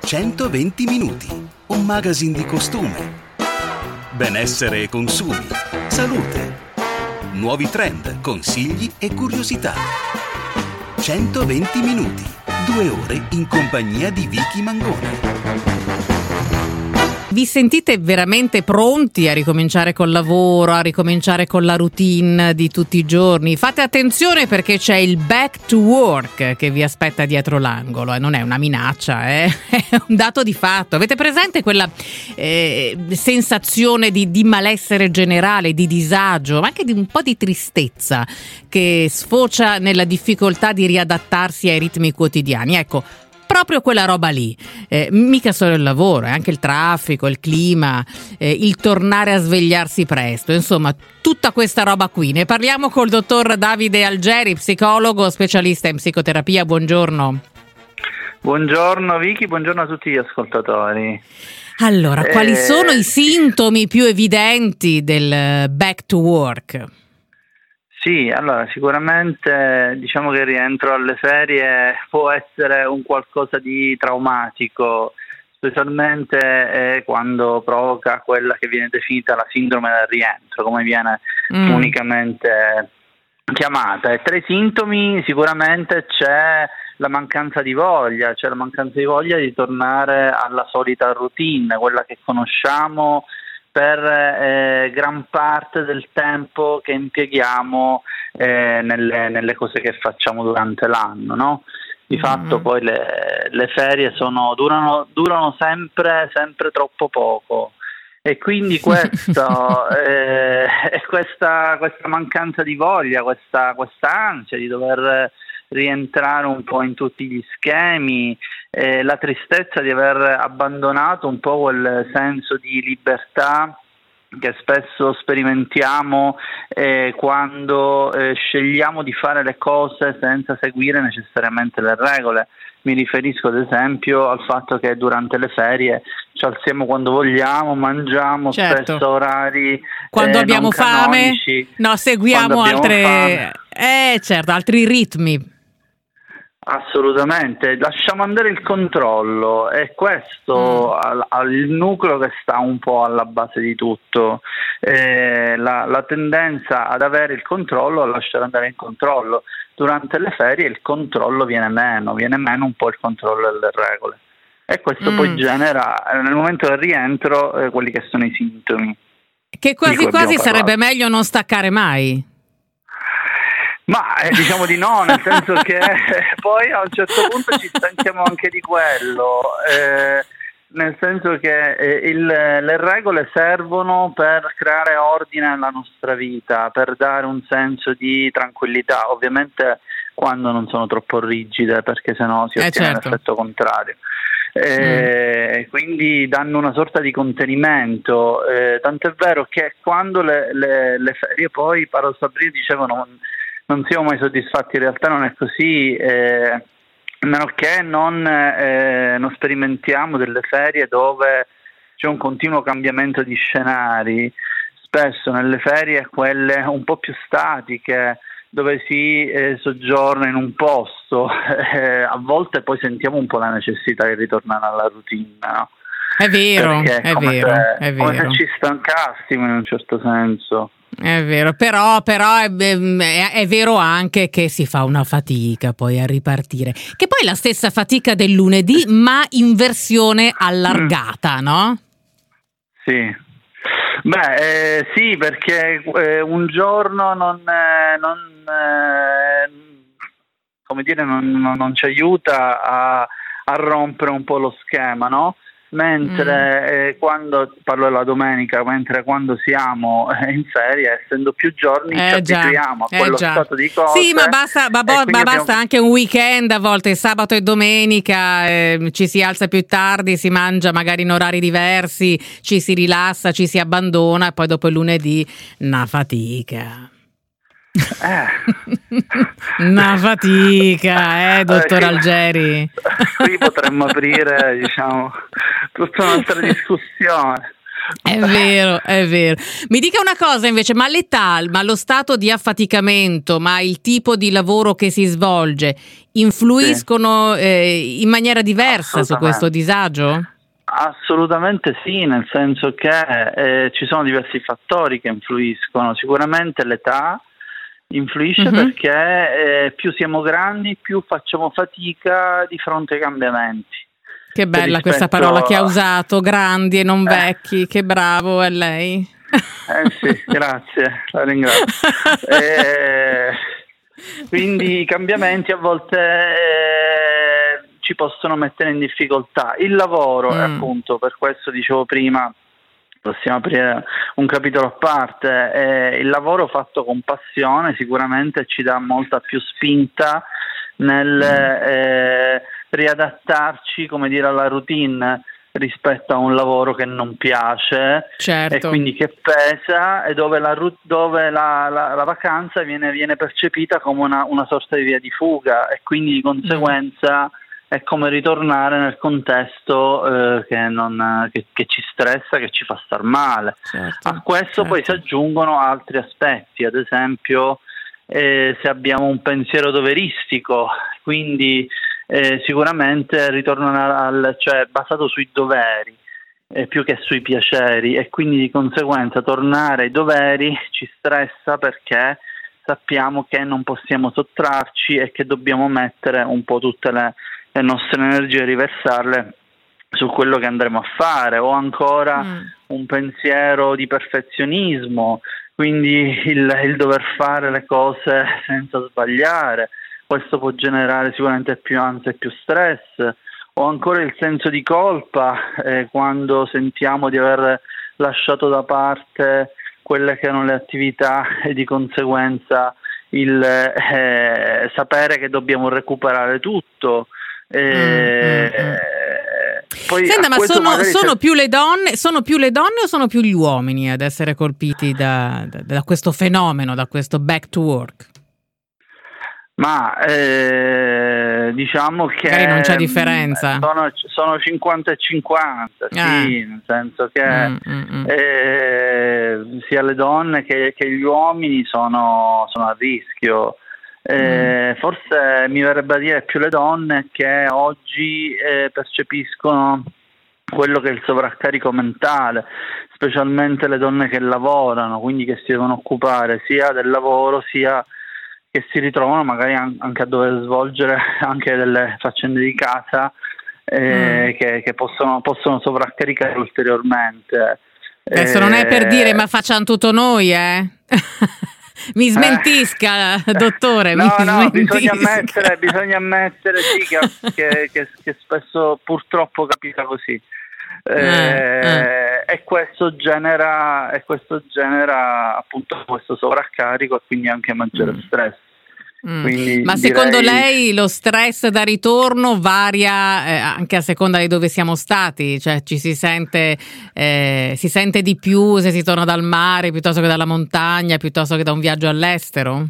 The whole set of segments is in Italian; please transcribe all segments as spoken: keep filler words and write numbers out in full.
centoventi minuti, un magazine di costume, benessere e consumi, salute, nuovi trend, consigli e curiosità. centoventi minuti, due ore in compagnia di Vicky Mangone. Vi sentite veramente pronti a ricominciare col lavoro, a ricominciare con la routine di tutti i giorni? Fate attenzione perché c'è il back to work che vi aspetta dietro l'angolo e non è una minaccia, eh? È un dato di fatto. Avete presente quella eh, sensazione di, di malessere generale, di disagio, ma anche di un po' di tristezza che sfocia nella difficoltà di riadattarsi ai ritmi quotidiani? Ecco, proprio quella roba lì, eh, mica solo il lavoro, è anche il traffico, il clima, eh, il tornare a svegliarsi presto, insomma tutta questa roba qui. Ne parliamo col dottor Davide Algeri, psicologo, specialista in psicoterapia. Buongiorno. Buongiorno Vicky, buongiorno a tutti gli ascoltatori. Allora, eh... quali sono i sintomi più evidenti del back to work? Sì, allora sicuramente diciamo che il rientro alle ferie può essere un qualcosa di traumatico, specialmente eh, quando provoca quella che viene definita la sindrome del rientro, come viene mm. unicamente chiamata. E tra i sintomi sicuramente c'è la mancanza di voglia, c'è la mancanza di voglia di tornare alla solita routine, quella che conosciamo per eh, gran parte del tempo che impieghiamo eh, nelle, nelle cose che facciamo durante l'anno, no? Di mm-hmm. fatto poi le, le ferie sono, durano, durano sempre, sempre troppo poco e quindi questo, eh, questa, questa mancanza di voglia, questa, questa ansia di dover rientrare un po' in tutti gli schemi, eh, la tristezza di aver abbandonato un po' quel senso di libertà che spesso sperimentiamo eh, quando eh, scegliamo di fare le cose senza seguire necessariamente le regole. Mi riferisco ad esempio al fatto che durante le ferie ci alziamo quando vogliamo, mangiamo certo. spesso orari quando eh, abbiamo non fame, canonici, no, seguiamo altre fame. eh certo, altri ritmi. Assolutamente, lasciamo andare il controllo e questo è mm. il nucleo che sta un po' alla base di tutto, eh, la, la tendenza ad avere il controllo, a lasciare andare il controllo. Durante le ferie il controllo viene meno, viene meno un po' il controllo delle regole e questo mm. poi genera nel momento del rientro eh, quelli che sono i sintomi. Che quasi quasi sarebbe meglio non staccare mai. Ma eh, diciamo di no, nel senso che poi a un certo punto ci stanchiamo anche di quello, eh, nel senso che eh, il, le regole servono per creare ordine nella nostra vita, per dare un senso di tranquillità, ovviamente quando non sono troppo rigide, perché sennò si ottiene eh certo. l'effetto contrario. Eh, mm. Quindi danno una sorta di contenimento, eh, tant'è vero che quando le, le, le ferie poi, Paolo Sabri dicevano non siamo mai soddisfatti, in realtà non è così, eh, a meno che non, eh, non sperimentiamo delle ferie dove c'è un continuo cambiamento di scenari. Spesso nelle ferie, quelle un po' più statiche, dove si eh, soggiorna in un posto, eh, a volte poi sentiamo un po' la necessità di ritornare alla routine, no? È vero, Perché è come vero, se, è come vero. se ci stancassimo in un certo senso. È vero, però, però è, è, è vero anche che si fa una fatica poi a ripartire, che poi è la stessa fatica del lunedì ma in versione allargata, no? Sì, beh eh, sì, perché eh, un giorno non, eh, non eh, come dire non, non, non ci aiuta a, a rompere un po' lo schema, no? Mentre mm. eh, quando parlo della domenica, mentre quando siamo eh, in ferie, essendo più giorni, eh ci abituiamo a quello eh stato di cose. Sì, ma basta, ma bo- ma abbiamo... basta anche un weekend, a volte sabato e domenica, eh, ci si alza più tardi, si mangia magari in orari diversi, ci si rilassa, ci si abbandona e poi dopo il lunedì una fatica. Eh. Una fatica, eh, dottor eh, qui, Algeri. Qui potremmo aprire, diciamo, tutta un'altra discussione. È vero, è vero. Mi dica una cosa invece, ma l'età, ma lo stato di affaticamento, ma il tipo di lavoro che si svolge influiscono sì. eh, in maniera diversa su questo disagio? Assolutamente sì, nel senso che eh, ci sono diversi fattori che influiscono. Sicuramente l'età influisce uh-huh. perché eh, più siamo grandi, più facciamo fatica di fronte ai cambiamenti. Che bella rispetto... questa parola che ha usato, grandi e non eh. vecchi, che bravo è lei. Eh sì, grazie, la ringrazio. eh, quindi i cambiamenti a volte eh, ci possono mettere in difficoltà. Il lavoro, mm. appunto, per questo dicevo prima, possiamo aprire un capitolo a parte, eh, il lavoro fatto con passione sicuramente ci dà molta più spinta nel mm. eh, riadattarci, come dire, alla routine rispetto a un lavoro che non piace, certo. e quindi che pesa, e dove la, dove la, la, la vacanza viene, viene percepita come una, una sorta di via di fuga, e quindi di conseguenza mm. è come ritornare nel contesto eh, che, non, che, che ci stressa, che ci fa star male. Certo, a questo certo. poi si aggiungono altri aspetti, ad esempio eh, se abbiamo un pensiero doveristico, quindi Eh, sicuramente ritornano al, cioè basato sui doveri eh, più che sui piaceri, e quindi di conseguenza tornare ai doveri ci stressa perché sappiamo che non possiamo sottrarci e che dobbiamo mettere un po' tutte le, le nostre energie, riversarle su quello che andremo a fare, o ancora mm. un pensiero di perfezionismo, quindi il, il dover fare le cose senza sbagliare. Questo può generare sicuramente più ansia e più stress, o ancora il senso di colpa eh, quando sentiamo di aver lasciato da parte quelle che erano le attività, e di conseguenza il eh, sapere che dobbiamo recuperare tutto. Eh, mm, mm, mm. Poi Senta, ma sono, sono, più le donne, sono più le donne o sono più gli uomini ad essere colpiti da, da, da questo fenomeno, da questo back to work? Ma eh, diciamo che magari non c'è differenza. Sono, sono cinquanta e cinquanta, sì, ah. nel senso che mm, mm, mm. Eh, sia le donne che, che gli uomini sono, sono a rischio. Eh, mm. Forse mi verrebbe a dire più le donne che oggi eh, percepiscono quello che è il sovraccarico mentale, specialmente le donne che lavorano, quindi che si devono occupare sia del lavoro sia che si ritrovano magari anche a dover svolgere anche delle faccende di casa eh, mm. che, che possono, possono sovraccaricare ulteriormente. Adesso eh, non è per dire ma facciamo tutto noi, eh? Mi smentisca, eh, dottore. No, mi no, smentisca. bisogna ammettere, bisogna ammettere sì, che, che, che, che spesso purtroppo capita così. Eh, eh. E questo genera e questo genera appunto questo sovraccarico e quindi anche maggiore mm. stress. Mm. Quindi ma direi... secondo lei lo stress da ritorno varia eh, anche a seconda di dove siamo stati? Cioè ci si sente eh, si sente di più se si torna dal mare piuttosto che dalla montagna, piuttosto che da un viaggio all'estero?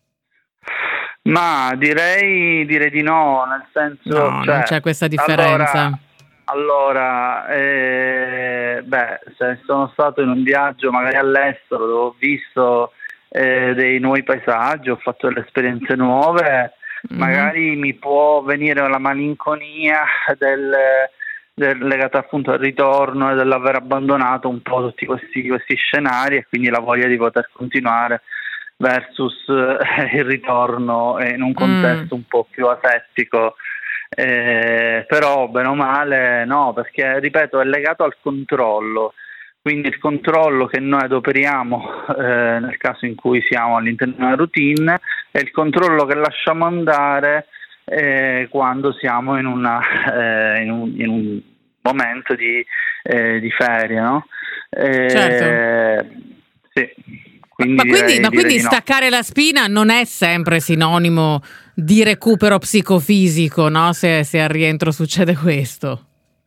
Ma direi direi di no, nel senso no, cioè, non c'è questa differenza. Allora, Allora, eh, beh, se sono stato in un viaggio magari all'estero dove ho visto eh, dei nuovi paesaggi, ho fatto delle esperienze nuove, mm-hmm. magari mi può venire la malinconia del, del, legata appunto al ritorno e dell'aver abbandonato un po' tutti questi, questi scenari, e quindi la voglia di poter continuare versus eh, il ritorno in un contesto mm. un po' più asettico. Eh, però bene o male no, perché ripeto è legato al controllo, quindi il controllo che noi adoperiamo eh, nel caso in cui siamo all'interno di una routine e il controllo che lasciamo andare eh, quando siamo in, una, eh, in, un, in un momento di, eh, di ferie, no? Eh, certo. Sì. Quindi ma direi, quindi, ma quindi no. staccare la spina non è sempre sinonimo di recupero psicofisico, no? Se, se al rientro succede questo.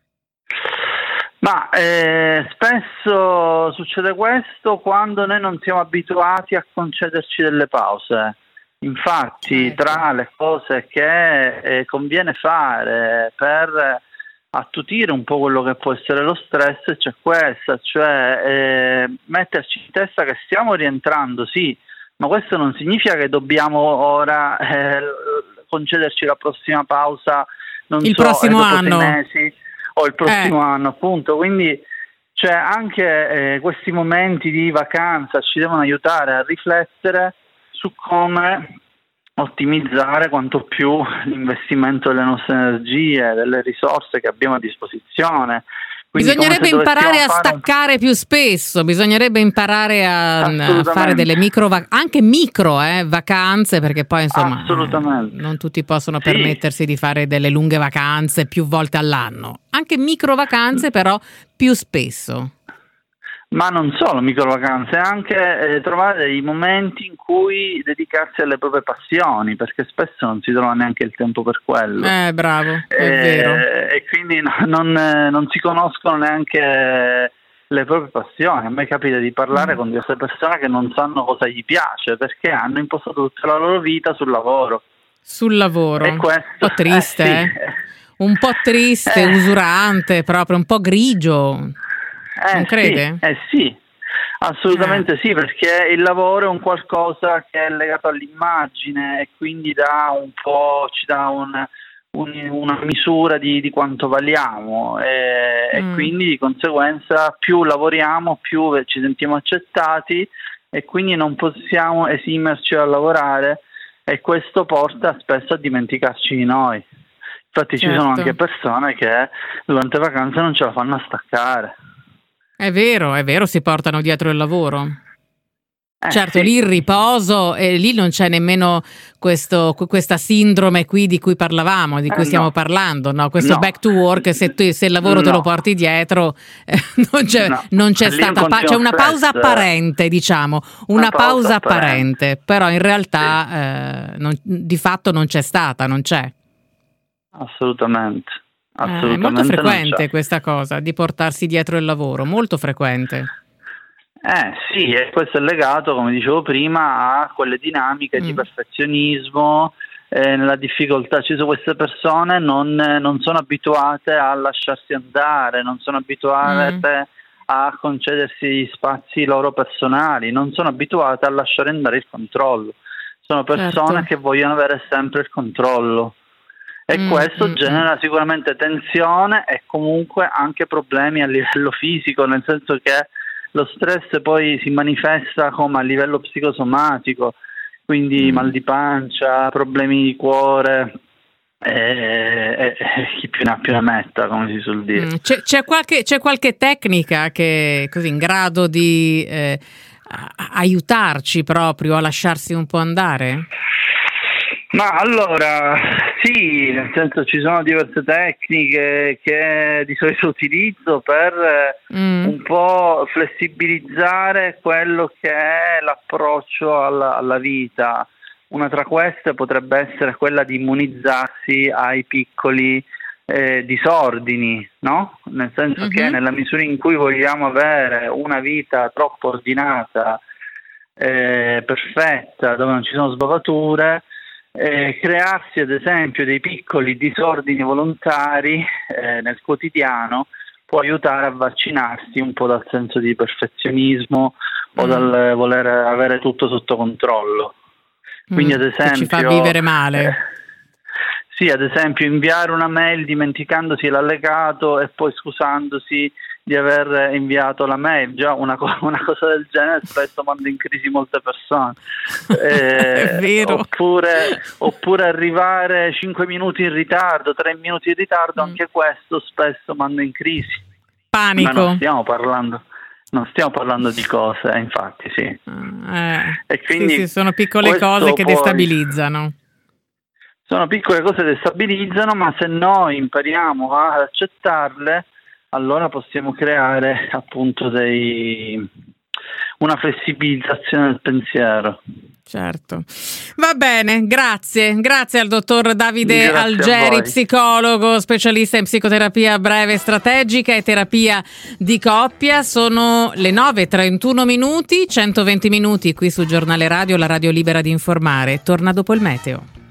Ma eh, spesso succede questo quando noi non siamo abituati a concederci delle pause. Infatti, certo. tra le cose che eh, conviene fare per attutire un po' quello che può essere lo stress, c'è questa, cioè eh, metterci in testa che stiamo rientrando, sì, ma questo non significa che dobbiamo ora eh, concederci la prossima pausa, non il so, prossimo dopo anno sei mesi o il prossimo eh. anno, appunto. Quindi cioè, anche eh, questi momenti di vacanza ci devono aiutare a riflettere su come ottimizzare quanto più l'investimento delle nostre energie, delle risorse che abbiamo a disposizione. Quindi bisognerebbe imparare a staccare un... più spesso, bisognerebbe imparare a, a fare delle micro vac- anche micro eh, vacanze, perché poi insomma eh, non tutti possono sì. permettersi di fare delle lunghe vacanze più volte all'anno, anche micro vacanze però più spesso. Ma non solo micro vacanze, anche eh, trovare dei momenti in cui dedicarsi alle proprie passioni, perché spesso non si trova neanche il tempo per quello. Eh, bravo, è e, vero. E quindi no, non, non si conoscono neanche le proprie passioni. A me capita di parlare mm. con diverse persone che non sanno cosa gli piace, perché hanno impostato tutta la loro vita sul lavoro. Sul lavoro, e questo, un po' triste, eh, eh? Sì. Un po' triste, eh. usurante, proprio un po' grigio. Eh, non crede? Sì, eh sì, assolutamente eh. sì, perché il lavoro è un qualcosa che è legato all'immagine e quindi dà un po', ci dà un, un, una misura di, di quanto valiamo e, mm. e quindi di conseguenza più lavoriamo più ci sentiamo accettati e quindi non possiamo esimerci dal lavorare e questo porta spesso a dimenticarci di noi. Infatti certo. Ci sono anche persone che durante le vacanze non ce la fanno a staccare. È vero, è vero, si portano dietro il lavoro. Eh, certo, sì. Lì il riposo, e lì non c'è nemmeno questo, questa sindrome qui di cui parlavamo, di cui eh, stiamo no. parlando, no? Questo no. back to work, se, tu, se il lavoro no. te lo porti dietro, eh, non c'è, no. non c'è stata, pa- c'è una pausa stress. apparente, diciamo, una, una pausa, pausa apparente, apparente, però in realtà sì. eh, non, di fatto non c'è stata, non c'è. Assolutamente. Eh, è molto frequente questa cosa di portarsi dietro il lavoro, molto frequente. Eh sì, e questo è legato, come dicevo prima, a quelle dinamiche mm. di perfezionismo, eh, nella difficoltà. Ci sono queste persone non, non sono abituate a lasciarsi andare, non sono abituate mm. a concedersi gli spazi loro personali, non sono abituate a lasciare andare il controllo. Sono persone certo. che vogliono avere sempre il controllo. E mm, questo mm, genera sicuramente tensione e comunque anche problemi a livello fisico, nel senso che lo stress poi si manifesta come a livello psicosomatico, quindi mm. mal di pancia, problemi di cuore e, e, e chi più ne ha più ne metta, come si suol dire. Mm. C'è, c'è, qualche, c'è qualche tecnica che è così in grado di eh, aiutarci proprio a lasciarsi un po' andare? Ma allora, sì, nel senso ci sono diverse tecniche che di solito utilizzo per mm. un po' flessibilizzare quello che è l'approccio alla, alla vita. Una tra queste potrebbe essere quella di immunizzarsi ai piccoli eh, disordini, no? Nel senso mm-hmm. che nella misura in cui vogliamo avere una vita troppo ordinata, eh, perfetta, dove non ci sono sbavature, Eh, crearsi ad esempio dei piccoli disordini volontari eh, nel quotidiano può aiutare a vaccinarsi un po' dal senso di perfezionismo mm. o dal voler avere tutto sotto controllo. Quindi mm, ad esempio che ci fa vivere male. Eh, sì, ad esempio inviare una mail dimenticandosi l'allegato e poi scusandosi di aver inviato la mail, già una, co- una cosa del genere spesso manda in crisi molte persone. Eh, È vero. Oppure, oppure arrivare cinque minuti in ritardo, tre minuti in ritardo, mm. anche questo spesso manda in crisi. Panico. Ma non stiamo parlando, non stiamo parlando di cose, infatti sì. Eh, e quindi sì, sì, sono piccole cose che poi destabilizzano. Sono piccole cose che destabilizzano, ma se noi impariamo ad accettarle, allora possiamo creare appunto dei una flessibilizzazione del pensiero. Certo. Va bene, grazie. Grazie al dottor Davide Grazie Algeri, psicologo, specialista in psicoterapia breve strategica e terapia di coppia. Sono le nove e trentuno minuti, centoventi minuti qui su Giornale Radio, la radio libera di informare. Torna dopo il meteo.